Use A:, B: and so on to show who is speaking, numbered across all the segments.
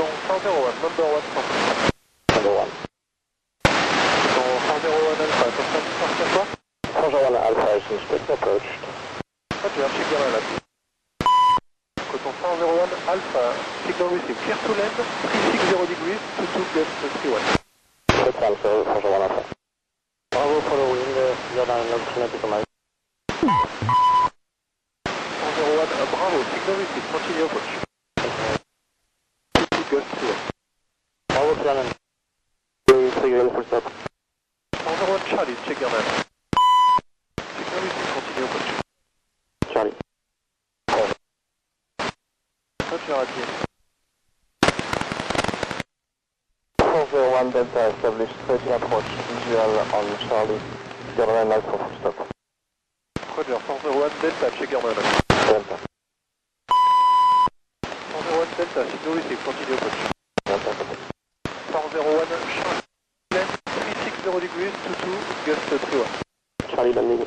A: Coton 101, number 1 confirm.
B: Number 1.
A: Coton 101 Alpha, confirm departure quoi?
B: 101 Alpha is in strict approached.
A: Roger, check your line. Coton 101 Alpha, signal received, clear to land, 360 degrees, 22 gust 31.
B: Good transfer, 101 Alpha. Bravo following, Jordan Longitude command.
A: 101 Bravo, signal received, continue approach. 22 gust 31.
B: Bravo Jordan. Trigger full stop.
A: 101 Charlie, check your line. Signal received, continue approach.
B: Charlie.
A: Roger, Adrien.
B: 401 Delta established 30 approach visual on Charlie. Jordan Light for full stop.
A: Roger, 101 Delta, check your line.
B: Delta.
A: 101 Delta, signal received, continue approach.
B: Delta copy.
A: 401 Charlie, land 360 degrees, 22 gust 31.
B: Charlie landing.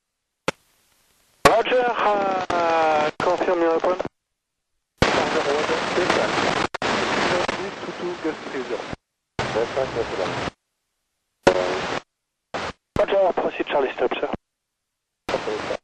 A: Roger, confirm your appointment. 401 Delta, 360 degrees, 22 gust 30.
B: Delta, copy land.
A: Roger, proceed Charlie, stop sir.
B: Copy that.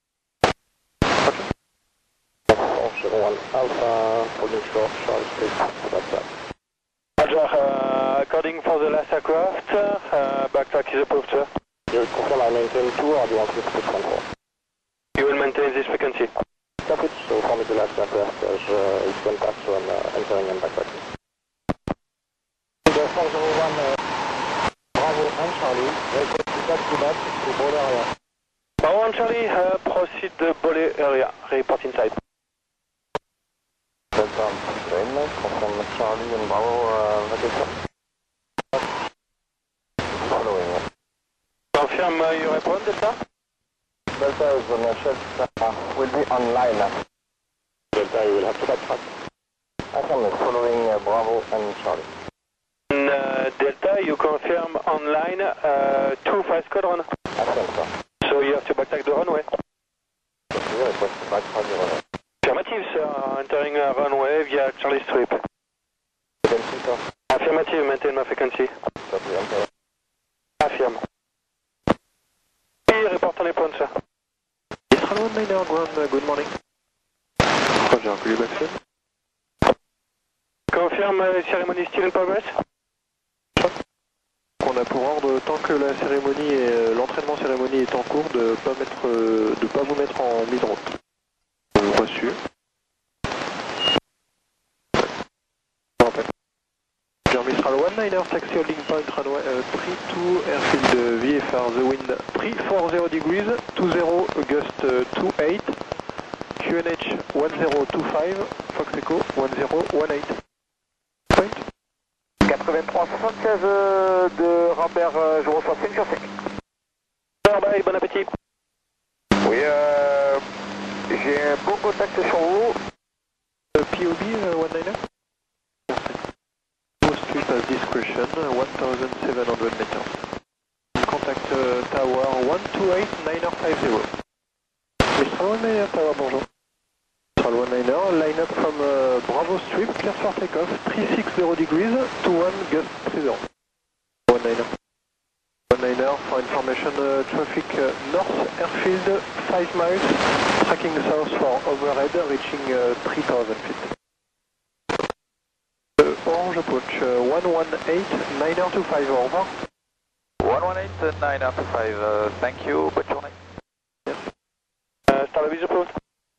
B: 401 Alpha, holding short, Charlie Street, that's that.
A: Roger, according for the last aircraft, backtrack is approved sir.
B: You confirm I maintain 2 or do you want me to put 1 4?
A: You will maintain this frequency.
B: Stop it, so for me the last aircraft is went back, so I'm entering and backtracking. 401 Bravo and Charlie, request to back to board area.
A: Bravo and Charlie, proceed the Bolé area, report inside.
B: Delta on containment, confirm Charlie and Bravo vacation. Following.
A: Confirm your appointment, Delta?
B: Delta is on a shelf, will be online. Delta, you will have to backtrack. Affirm, following Bravo and Charlie.
A: Delta, you confirm online 25 squadron.
B: Affirm, sir.
A: So you have to backtrack the runway.
B: Continue, request to backtrack the runway.
A: Affirmative, sir. Entering runway via Charlie Strip.
B: Frequency, sir.
A: Affirmative, maintain my frequency.
B: Copy, enter.
A: Affirm. Report on les points, sir. Israel 19 ground, good morning. Roger, could you backfill? Confirm cérémonie still in progress. On a pour ordre, tant que la cérémonie et l'entraînement cérémonie est en cours, de pas vous mettre en mise route. Reçu. Mistral 19er, taxi holding point runway 32 airfield VFR, the wind 340 degrees, 20 gust 28, QNH 1025, Fox Echo 1018. Point
B: 83 de Rambert, je reçois 5 sur 5.
A: Bye, bon appétit.
B: Oui, j'ai un bon contact sur vous.
A: POB 19er. Street as discretion, 1700 meters. Contact tower 128-950. Mistral 19er, tower, bonjour. Mistral 19er, line up from Bravo Strip, clear for takeoff, 360 degrees, 21 gust 30. 19er. 19er, for information, traffic north airfield 5 miles, tracking south for overhead, reaching 3000 feet. Orange approach 118-925, au revoir.
B: 118-925, thank you, bonne journée.
A: Yes. Starlabis approved.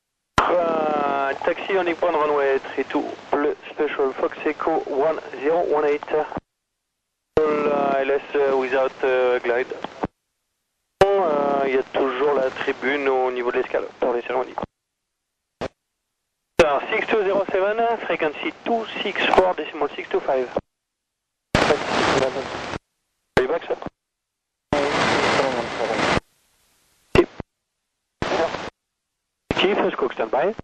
A: Taxi on point runway 32, bleu special Fox Echo 1018. LS without glide. Il y a toujours la tribune au niveau de l'escale pour les cérémonies. 6207, frequency 264 decimal 625. Are you back, sir? Chief, first cook standby.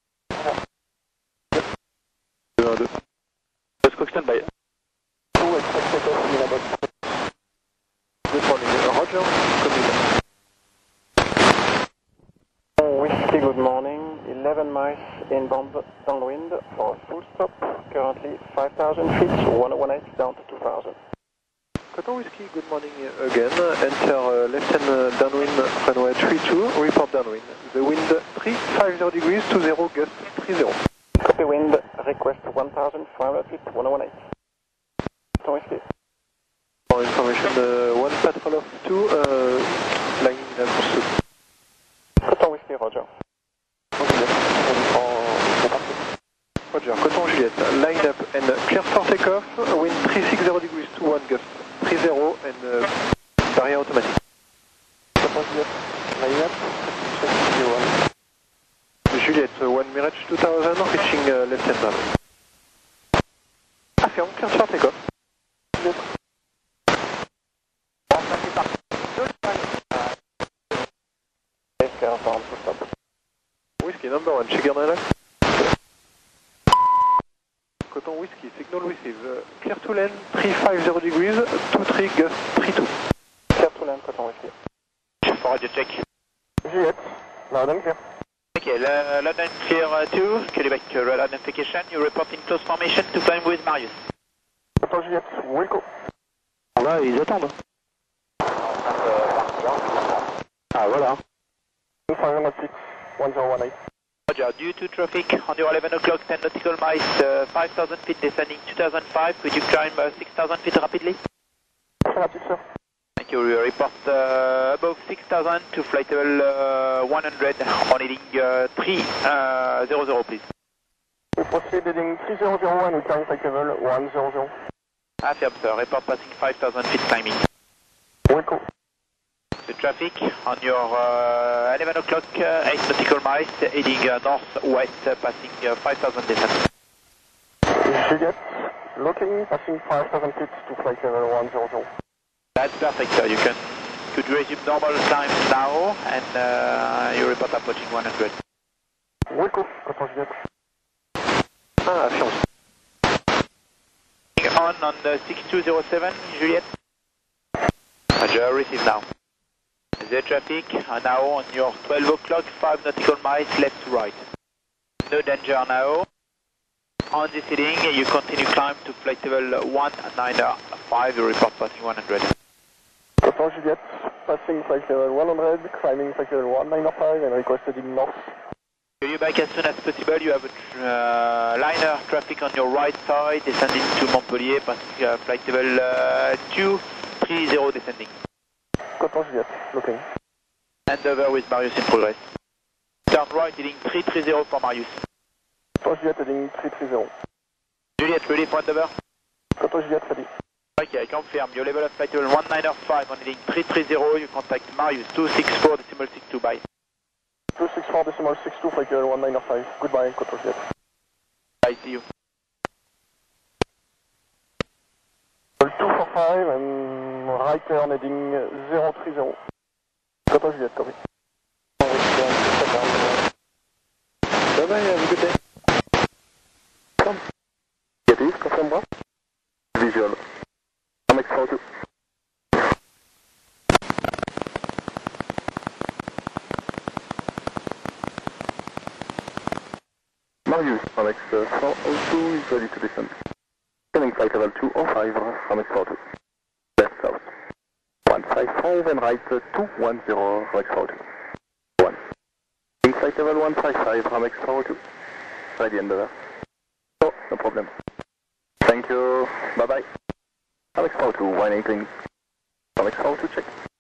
A: 2 1 2. First cook standby. 2 expected off in about. Good morning, Roger. Coming.
B: Whiskey, good morning. 11 miles inbound downwind for full stop. Currently 5,000 feet, 1018 down to 2,000.
A: Cotton Whiskey, good morning again. Enter left-hand downwind runway 32, report downwind. The wind 350 degrees, 20 gust 30.
B: Copy wind, request 1,500 feet, 1018. Cotton Whiskey.
A: For information, one patrol of 2, lining up soon.
B: Cotton Whiskey, Roger.
A: Roger, Cotton Juliet, line up and clear for takeoff, wind 360 degrees, 21 gust 30 and barrier automatic.
B: Cotton Juliet, line up, check 01.
A: Juliet, 1 Mirage 2000, reaching left-hand runway. Affirme, clear for takeoff.
B: Juliet.
A: Whiskey number 1, check your left. Cotton Whiskey, signal receive. Clear to land, 350 degrees, 23 gust 32.
B: Clear to land, Cotton Whiskey.
C: For radio check.
B: Juliet, loud and clear.
C: Okay, loud and clear 2, Quebec radar identification, you report in close formation to climb with Marius.
B: Cotton Juliet, Wilco.
A: Là, ils attendent. Ah, voilà.
B: 500 feet, 1018.
C: Roger, due to traffic on your 11 o'clock, 10 nautical miles, 5,000 feet descending 2005, could you climb 6,000 feet rapidly?
B: Affirmative, sir.
C: Thank you, we report above 6,000 to flight level 100 on heading 300, please.
B: We proceed heading 3001, we climb flight level 100.
C: Affirm, sir, report passing 5,000 feet climbing.
B: Wilco.
C: The traffic on your 11 o'clock, 8 nautical miles, heading northwest, passing 5,000 descent.
B: Juliet, looking, passing 5,000 feet to flight level 100.
C: That's perfect, sir. You could resume normal time now, and you report approaching 100.
B: Wilco, Cotton Juliet.
A: Ah, affirme.
C: On the 6207, Juliet. Roger, receive now. The traffic now on your 12 o'clock, 5 nautical miles left to right. No danger now. On this heading, you continue climb to flight level 195, you report passing 100.
B: Cotton Juliet, passing flight level 100, climbing flight level 195 and requested in north.
C: Will you back as soon as possible? You have a liner traffic on your right side, descending to Montpellier, passing flight level 230 descending.
B: Cotton Juliet, looking.
C: Hand over with Marius in progress. Turn right heading 330 for Marius.
B: Cotton Juliet heading 330.
C: Juliet, ready for handover?
B: Cotton Juliet, ready.
C: Okay, I confirm. Your level of flight level 195 on heading 330. You contact Marius 264.62. Bye.
B: 264.62, flight level 195. Goodbye, Cotton Juliet.
C: Bye, see you.
B: 245 and right turn heading 030. Cotton Juliet, copy.
A: Bye bye, have a good day.
B: Come. Get this, confirm bra. Visual. MX42. Marius, MX402 is ready to descend. Turning flight level 205, MX42. Left south. 155 and right 210, MX42. 1. Flight level 155, MX402. Ready under. Oh, no problem. Thank you. Bye bye. MX42, 118. MX42 check.